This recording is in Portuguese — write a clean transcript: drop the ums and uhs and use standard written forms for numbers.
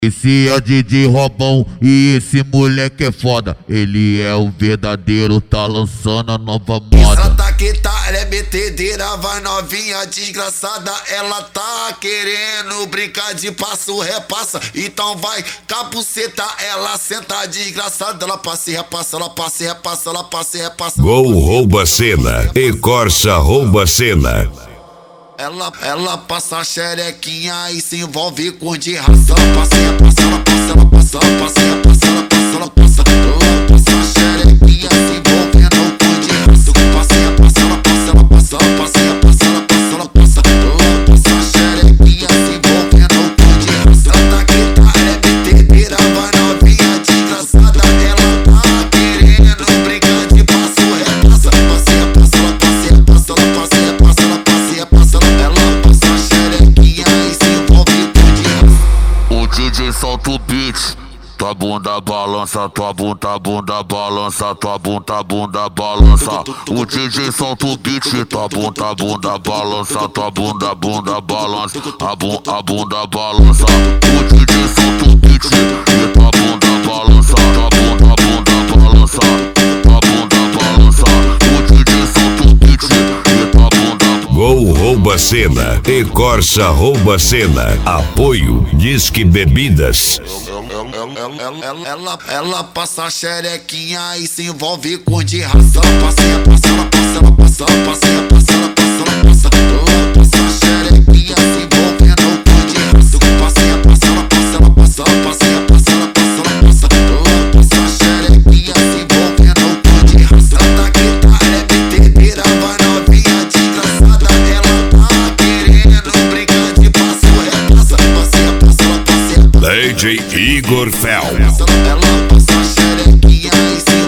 Esse é o DJ Robão e esse moleque é foda. Ele é o verdadeiro, tá lançando a nova moda. Ela tá que tá, ela é metedeira, vai novinha desgraçada. Ela tá querendo brincar de passo, repassa. Então vai, capuceta, ela senta desgraçada. Ela passa e repassa, ela passa e repassa, ela passa e repassa. Gol rouba cena e Corsa rouba cena. Ela passa a xerequinha e se envolve com de raça. Ela passa e repassa, ela passa, ela passa, ela passa e repassa, ela passa, ela passa. Ela passa a xerequinha se envolvendo com de raça. Passa e repassa, ela passa, ela passa, ela passa e repassa, ela passa, ela passa. Ela passa a xerequinha se envolvendo com de raça. Ela tá que tá, ela é metedeira, vai novinha desgraçada. Ela tá querendo brincar de passo, repassa. Passa e repassa, ela passa e repassa, ela passa e repassa, ela passa e repassa. Ela passa a xerequinha e se envolve com de raça. O DJ solta o beat. Tua bunda balança, tua bunda balança, tua bunda balança. O DJ solta o beat, tua bunda balança, tua bunda balança, a bunda balança. O DJ solta o beat, e tua bunda balança, tua bunda balança, tua bunda balança. O DJ solta o beat, e tua bunda. Gol rouba cena e Corsa rouba cena. Apoio Disque Bebidas. Ela passa a xerequinha e se envolve com de raça. Ela passa e repassa, ela passa, ela passa, ela passa e repassa, ela passa, ela passa. Ela passa a xerequinha se envolvendo com de raça. Passa e repassa, ela passa, ela passa, ela passa e repassa, ela passa, ela passa. Ela passa a xerequinha se envolvendo com de raça. Ela tá que tá, ela é metedeira, vai novinha desgraçada. Ela tá querendo brincar de passo, repassa. Passa e repassa, ela passa e repassa. DJ Igor Fel. Ela passa a xerequinha e se